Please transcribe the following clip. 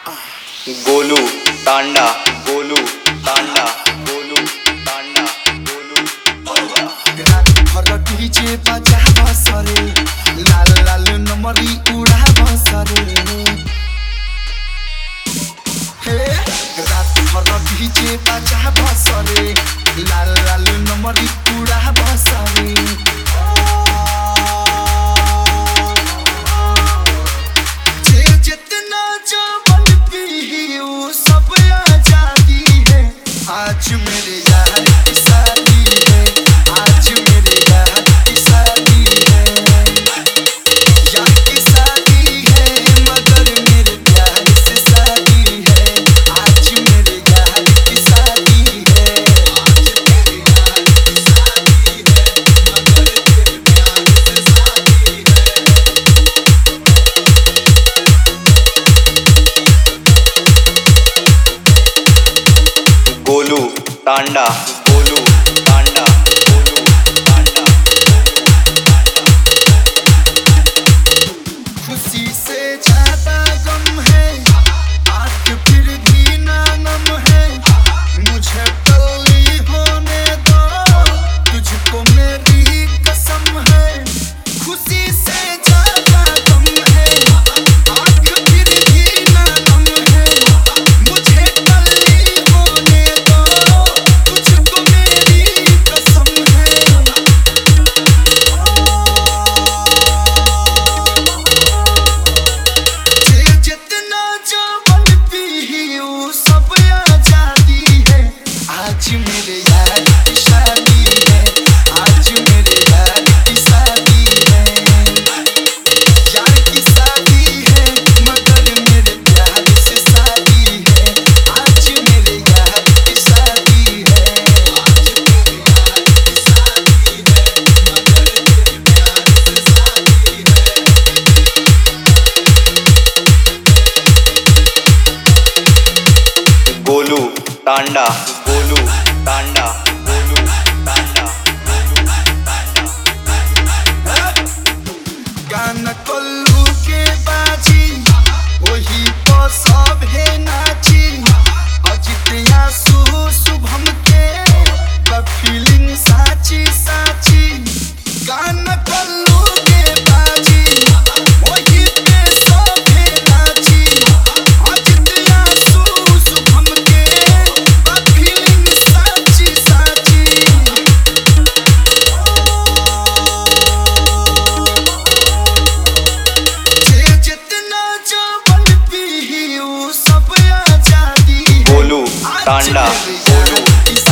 गोलू तांडा गोलू तांडा गोलू तांडा गोलू रात भर डीजे बजा बसरे लाल लाल नमरी उड़ा बसरे हे रात भर डीजे बजा बसरे लाल लाल नमरी उड़ा बसरे आज मेरे यार की शादी है, आज मेरे यार की शादी है, यार की शादी है मगर मेरे प्यार से शादी है। आज मेरे यार की शादी है, आज मेरे यार की शादी है मगर मेरे प्यार से शादी है। गोलू तांडा गोलू तांडा गोलू तांडा खुशी से ज्यादा गम है, आँख फिर भी ना नम है। मुझे कली होने दो, तुझको मेरी कसम है। खुशी से ज्यादा गम है, आँख फिर भी ना नम है। मुझे कली होने दो, तुझको मेरी कसम है। जितना जो बनती ही वो सब आजादी है। आज मेरे यार की शादी है, आज मेरे यार की शादी है, यार की शादी है मगर मेरे प्यार से शादी है। आज मेरे यार की शादी है, आज मेरे यार की शादी है मगर मेरे प्यार से शादी है। गोलू तांडा गोलू तांडा गोलू तांडा गोलू तांडा गाना कोल्लू के बाजी वही तो सब है नाची। अजित आंसू शुभम के फीलिंग साची साची। गाना कोल्लू के बाजी वही पे सब है नाची। अजित आंसू शुभम के फीलिंग साची साची। जितना जो बनती ही वो सब आजादी है। गोलू तांडा गोलू